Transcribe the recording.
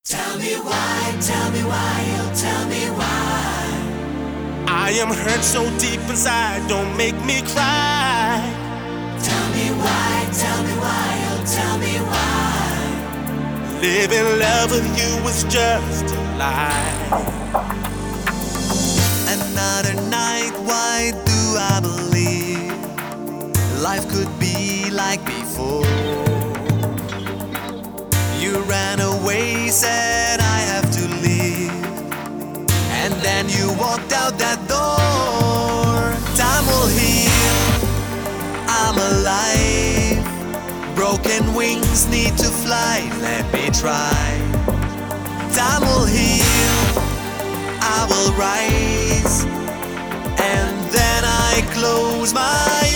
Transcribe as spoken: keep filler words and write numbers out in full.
Tell me why, tell me why, oh tell me why. I am hurt so deep inside, don't make me cry. Tell me why, tell me why, oh tell me why. Living love with you was just a lie. Another night, why do I believe life could be like before? You ran away, said I have to leave, and then you walked out that door. Time will heal, I'm alive. Broken wings need to fly, let me try. Time will heal, I will rise, and then I close my